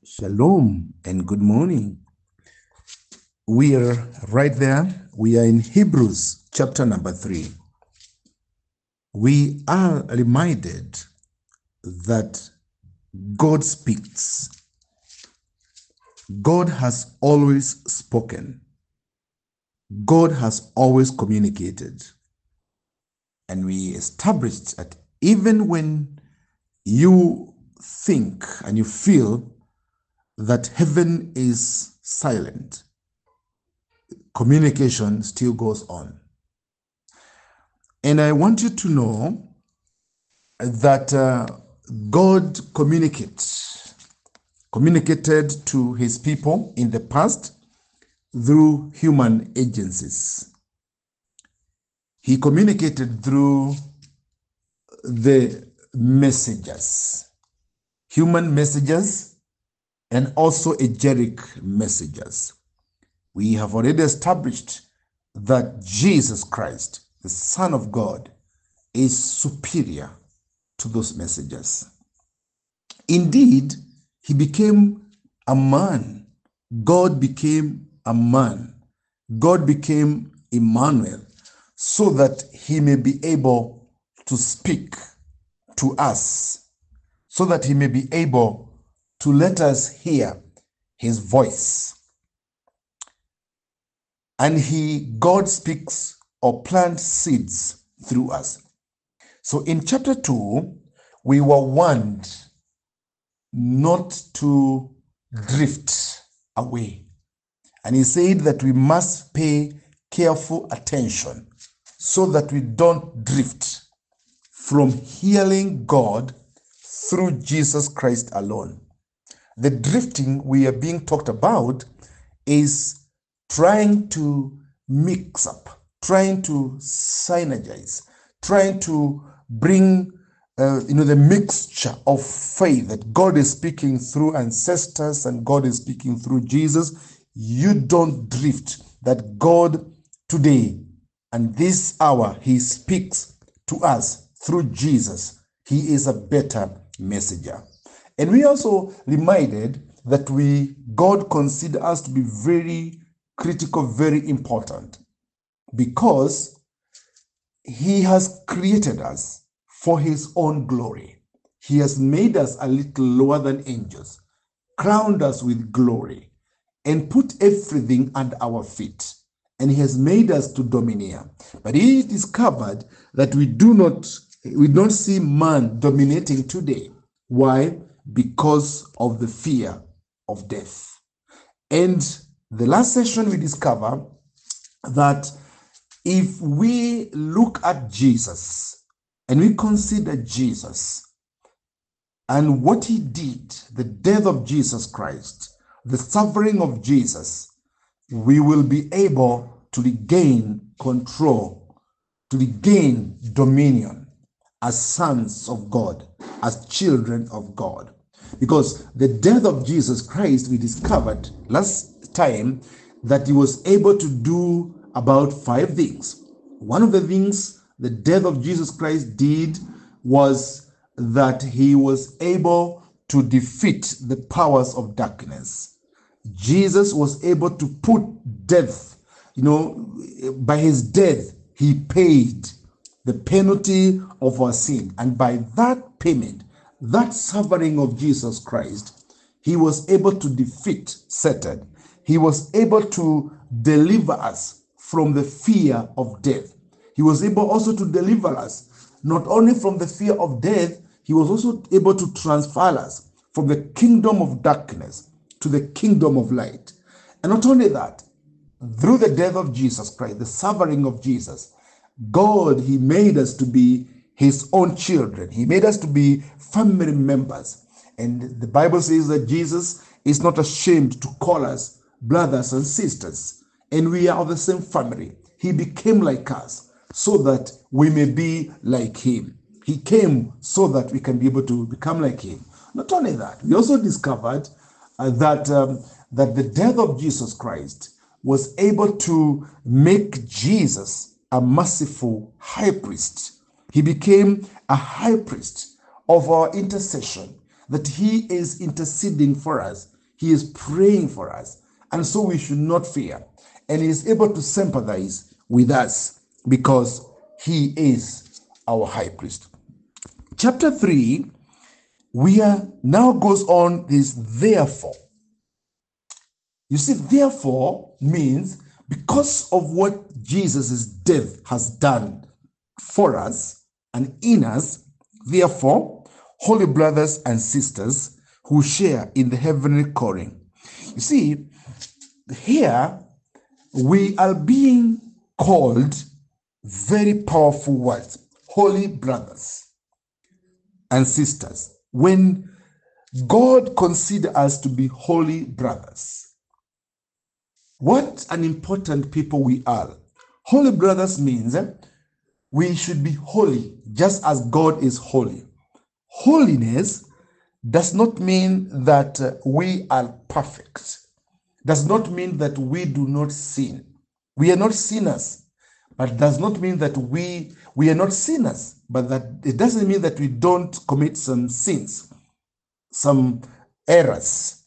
Shalom and good morning. We are right there. We are in Hebrews chapter number 3. We are reminded that God speaks. God has always spoken. God has always communicated. And we established that even when you think and you feel that heaven is silent, communication still goes on. And I want you to know that God communicated to his people in the past through human agencies. He communicated through the messengers, human messengers, and also angelic messengers. We have already established that Jesus Christ, the Son of God, is superior to those messengers. Indeed, he became a man. God became a man. God became Emmanuel, so that he may be able to speak to us, so that he may be able to let us hear his voice. And God speaks or plants seeds through us. So in chapter 2, we were warned not to drift away. And he said that we must pay careful attention so that we don't drift from hearing God through Jesus Christ alone. The drifting we are being talked about is trying to mix up, trying to synergize, trying to bring the mixture of faith that God is speaking through ancestors and God is speaking through Jesus. You don't drift, that God today and this hour, he speaks to us through Jesus. He is a better messenger. And we also reminded that God considers us to be very critical, very important, because he has created us for his own glory. He has made us a little lower than angels, crowned us with glory, and put everything under our feet. And he has made us to domineer. But he discovered that we don't see man dominating today. Why? Because of the fear of death. And the last session we discover that if we look at Jesus and we consider Jesus and what he did, the death of Jesus Christ, the suffering of Jesus, we will be able to regain control, to regain dominion as sons of God, as children of God. Because the death of Jesus Christ, we discovered last time that he was able to do about 5 things. One of the things the death of Jesus Christ did was that he was able to defeat the powers of darkness. Jesus was able to put death, by his death, he paid the penalty of our sin. And by that payment, that suffering of Jesus Christ, he was able to defeat Satan. He was able to deliver us from the fear of death. He was able also to deliver us not only from the fear of death, he was also able to transfer us from the kingdom of darkness to the kingdom of light. And not only that, through the death of Jesus Christ, the suffering of Jesus, God, he made us to be his own children. He made us to be family members. And the Bible says that Jesus is not ashamed to call us brothers and sisters. And we are of the same family. He became like us so that we may be like him. He came so that we can be able to become like him. Not only that, we also discovered that the death of Jesus Christ was able to make Jesus a merciful high priest. He became a high priest of our intercession, that he is interceding for us. He is praying for us. And so we should not fear. And he is able to sympathize with us because he is our high priest. Chapter 3, we are now goes on this therefore. You see, therefore means because of what Jesus' death has done for us and in us, therefore, holy brothers and sisters who share in the heavenly calling. You see, here we are being called very powerful words, holy brothers and sisters. When God considers us to be holy brothers, what an important people we are. Holy brothers means we should be holy just as God is holy. Holiness does not mean that we are perfect. Does not mean that we do not sin. We are not sinners, but does not mean that we are not sinners, but that it doesn't mean that we don't commit some sins, some errors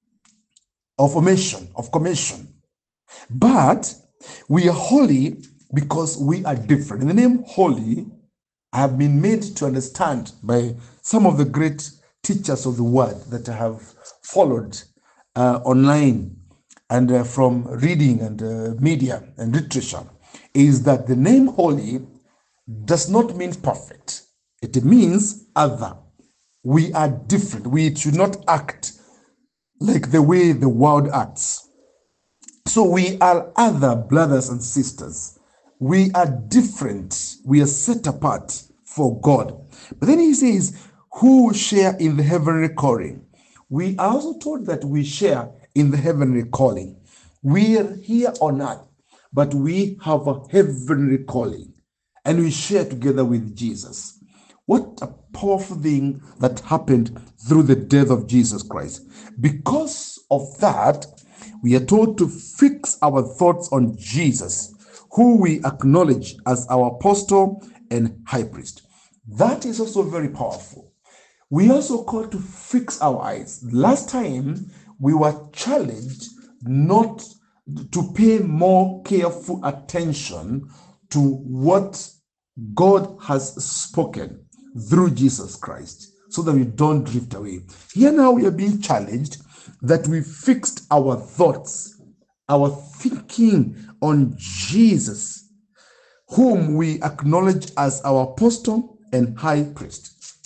of omission, of commission. But we are holy because we are different. And the name holy, I have been made to understand by some of the great teachers of the word that I have followed online and from reading and media and literature, is that the name holy does not mean perfect. It means other. We are different. We should not act like the way the world acts. So we are other brothers and sisters. We are different. We are set apart for God. But then he says, who share in the heavenly calling. We are also told that we share in the heavenly calling. We are here on earth, but we have a heavenly calling, and we share together with Jesus. What a powerful thing that happened through the death of Jesus Christ. Because of that, we are told to fix our thoughts on Jesus, who we acknowledge as our apostle and high priest. That is also very powerful. We also called to fix our eyes. Last time, we were challenged not to pay more careful attention to what God has spoken through Jesus Christ, so that we don't drift away. Here now we are being challenged that we fixed our thoughts, our thinking on Jesus, whom we acknowledge as our apostle and high priest.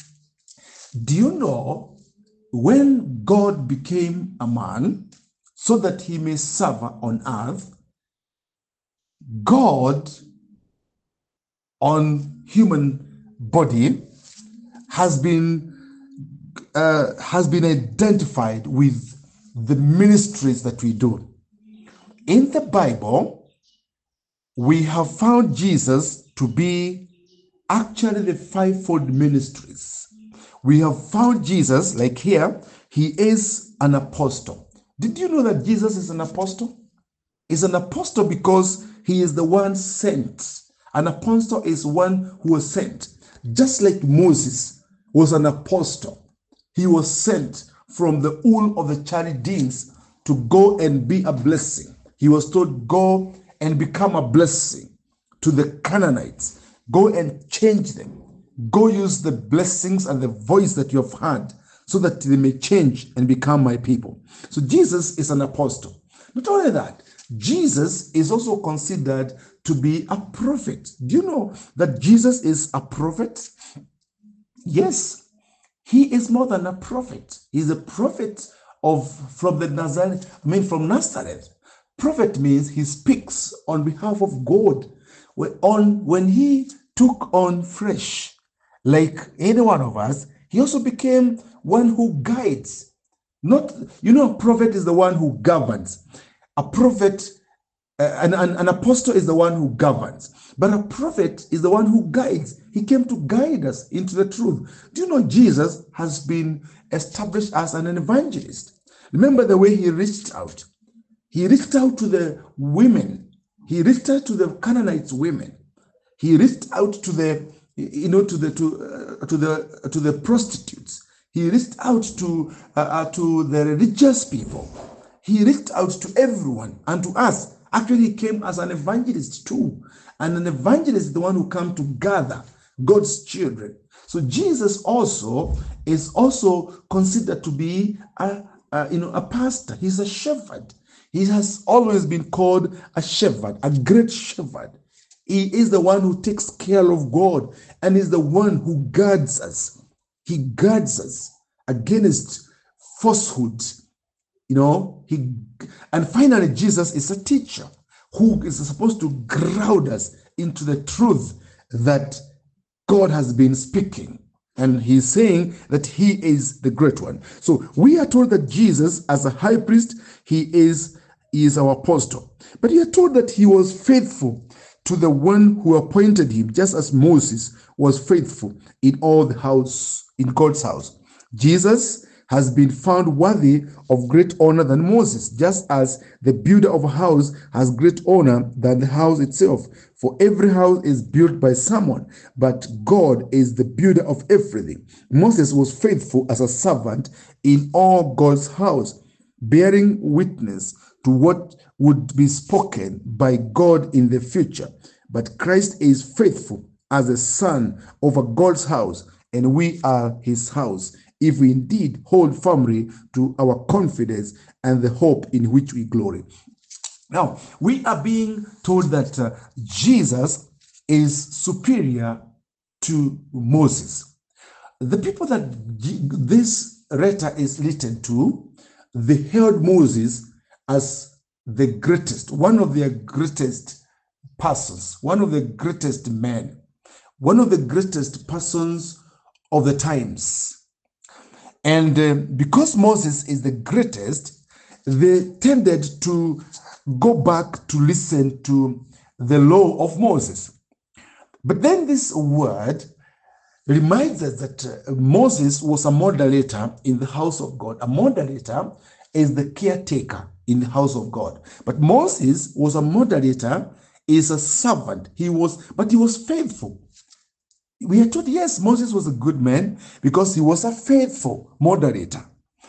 Do you know, when God became a man so that he may serve on earth, God on human body has been identified with the ministries that we do. In the Bible, we have found Jesus to be actually the fivefold ministries. We have found Jesus, like here, he is an apostle. Did you know that Jesus is an apostle? He's an apostle because he is the one sent. An apostle is one who was sent. Just like Moses was an apostle. He was sent from the Ur of the Chaldeans to go and be a blessing. He was told, go and become a blessing to the Canaanites. Go and change them. Go use the blessings and the voice that you have heard so that they may change and become my people. So Jesus is an apostle. Not only that, Jesus is also considered to be a prophet. Do you know that Jesus is a prophet? Yes, he is more than a prophet. He's a prophet from Nazareth. Prophet means he speaks on behalf of God. When he took on flesh, like any one of us, he also became one who guides. A prophet is the one who governs. A prophet, an apostle is the one who governs. But a prophet is the one who guides. He came to guide us into the truth. Do you know Jesus has been established as an evangelist? Remember the way he reached out. He reached out to the women. He reached out to the Canaanites women. He reached out to the prostitutes. He reached out to the religious people. He reached out to everyone and to us. Actually, he came as an evangelist too. And an evangelist is the one who comes to gather God's children. So Jesus also is also considered to be a pastor. He's a shepherd. He has always been called a shepherd, a great shepherd. He is the one who takes care of God and is the one who guards us. He guards us against falsehood. And finally, Jesus is a teacher who is supposed to ground us into the truth that God has been speaking. And he's saying that he is the great one. So we are told that Jesus, as a high priest, he is our apostle. But we are told that he was faithful to the one who appointed him, just as Moses was faithful in all the house, in God's house. Jesus has been found worthy of great honor than Moses, just as the builder of a house has great honor than the house itself. For every house is built by someone, but God is the builder of everything. Moses was faithful as a servant in all God's house, bearing witness to what would be spoken by God in the future. But Christ is faithful as a son over God's house, and we are his house, if we indeed hold firmly to our confidence and the hope in which we glory. Now, we are being told that Jesus is superior to Moses. The people that this letter is written to, they held Moses as the greatest, one of their greatest persons, one of the greatest men, one of the greatest persons of the times. And because Moses is the greatest, they tended to go back to listen to the law of Moses. But then this word reminds us that Moses was a moderator in the house of God. A moderator is the caretaker in the house of God. But Moses was a moderator, is a servant. But he was faithful. We are told, yes, Moses was a good man because he was a faithful moderator.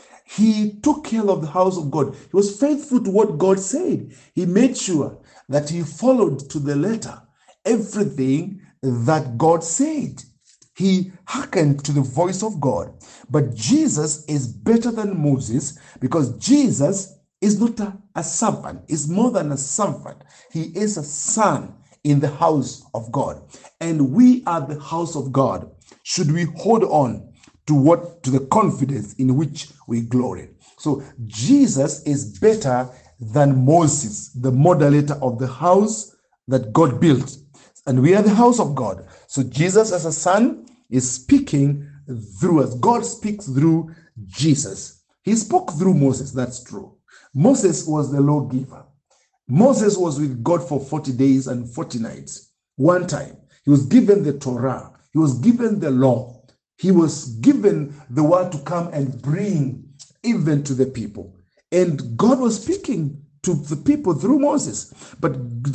He took care of the house of God. He was faithful to what God said. He made sure that he followed to the letter everything that God said. He hearkened to the voice of God. But Jesus is better than Moses because Jesus is not a servant. He's more than a servant. He is a son in the house of God. And we are the house of God. Should we hold on to the confidence in which we glory? So Jesus is better than Moses, the moderator of the house that God built. And we are the house of God. So Jesus as a son is speaking through us. God speaks through Jesus. He spoke through Moses, that's true. Moses was the lawgiver. Moses was with God for 40 days and 40 nights. One time, he was given the Torah. He was given the law. He was given the word to come and bring even to the people. And God was speaking to the people through Moses. But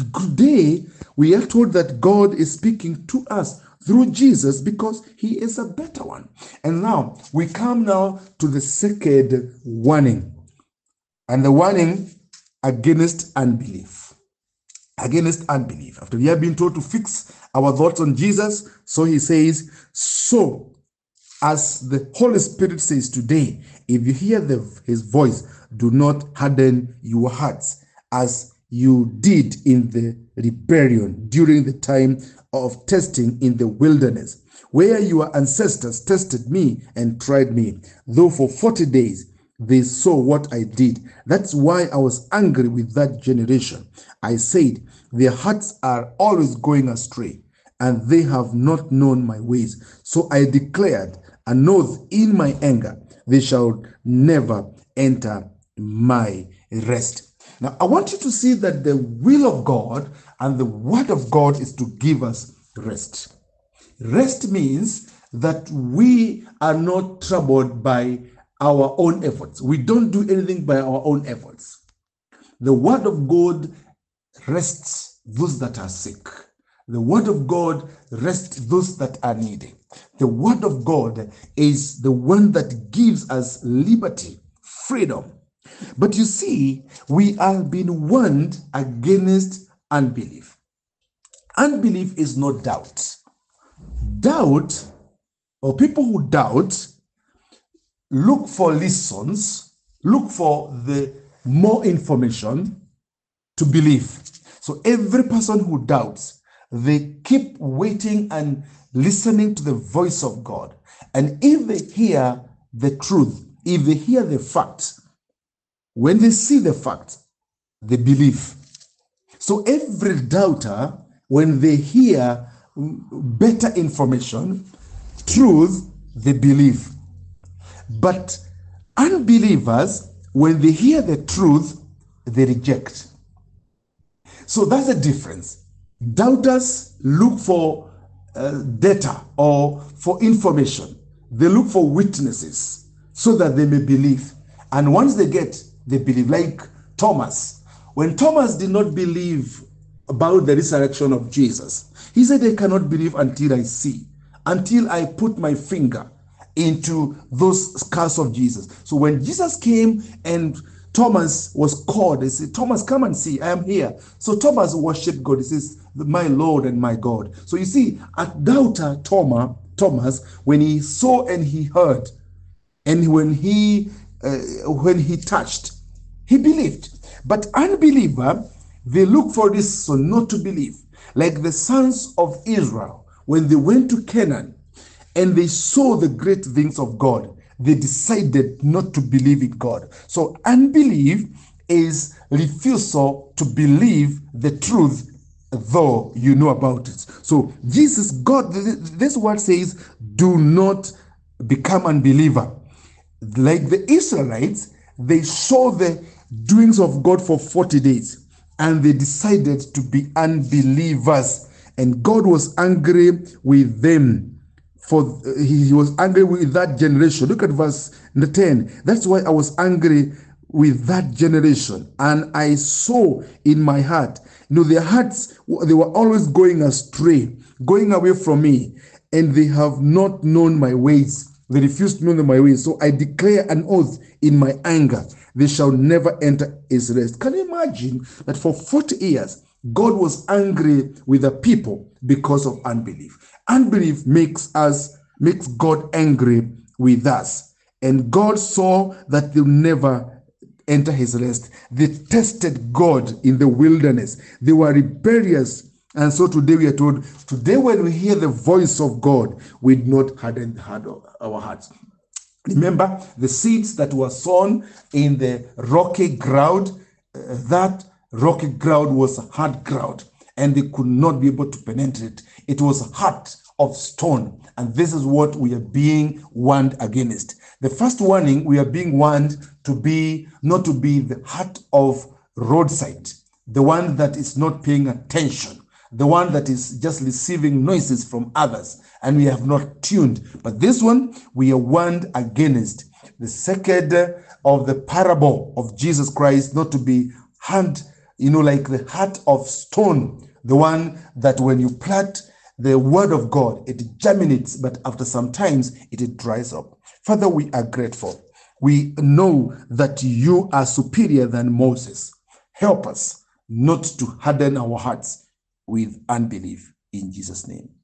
today, we are told that God is speaking to us through Jesus because he is a better one. And now, we come now to the second warning. And the warning against unbelief. Against unbelief. After we have been told to fix our thoughts on Jesus, so he says, so as the Holy Spirit says today, if you hear his voice, do not harden your hearts as you did in the rebellion during the time of testing in the wilderness, where your ancestors tested me and tried me, though for 40 days they saw what I did. That's why I was angry with that generation. I said, their hearts are always going astray, and they have not known my ways. So I declared an oath in my anger, they shall never enter my rest. Now, I want you to see that the will of God and the word of God is to give us rest. Rest means that we are not troubled by our own efforts. We don't do anything by our own efforts. The word of God rests those that are sick. The word of God rests those that are needy. The word of God is the one that gives us liberty, freedom. But you see, we are being warned against unbelief. Unbelief is not doubt. Doubt, or people who doubt, look for lessons, look for the more information to believe. So every person who doubts, they keep waiting and listening to the voice of God. And if they hear the truth, if they hear the facts, when they see the facts, they believe. So every doubter, when they hear better information, truth, they believe. But unbelievers, when they hear the truth, they reject. So that's the difference. Doubters look for data or for information. They look for witnesses so that they may believe. And once they get, they believe. Like Thomas. When Thomas did not believe about the resurrection of Jesus, he said, I cannot believe until I see, until I put my finger into those scars of Jesus. So when Jesus came and Thomas was called, they said, Thomas, come and see, I am here. So Thomas worshiped God. He says, my Lord and my God. So you see, a doubter Thomas, when he saw and he heard, and when he touched, he believed. But unbeliever, they look for this so not to believe. Like the sons of Israel, when they went to Canaan and they saw the great things of God, they decided not to believe in God. So unbelief is refusal to believe the truth, though you know about it. So Jesus, God, this word says, do not become unbeliever. Like the Israelites, they saw the doings of God for 40 days and they decided to be unbelievers. And God was angry with them. For he was angry with that generation. Look at verse 10. That's why I was angry with that generation. And I saw in my heart, their hearts, they were always going astray, going away from me. And they have not known my ways. They refused to know my ways. So I declare an oath in my anger. They shall never enter his rest. Can you imagine that for 40 years, God was angry with the people because of unbelief? Unbelief makes God angry with us. And God saw that they'll never enter his rest. They tested God in the wilderness. They were rebellious. And so today we are told, today when we hear the voice of God, we do not harden our hearts. Remember the seeds that were sown in the rocky ground, that rocky ground was hard ground and they could not be able to penetrate. It was a heart of stone. And this is what we are being warned against. The first warning, we are being warned to be, not to be the heart of roadside, the one that is not paying attention, the one that is just receiving noises from others, and we have not tuned. But this one, we are warned against. The second of the parable of Jesus Christ, not to be hand, like the heart of stone, the one that when you plant the word of God, it germinates, but after some times it dries up. Father, we are grateful. We know that you are superior than Moses. Help us not to harden our hearts with unbelief. In Jesus' name.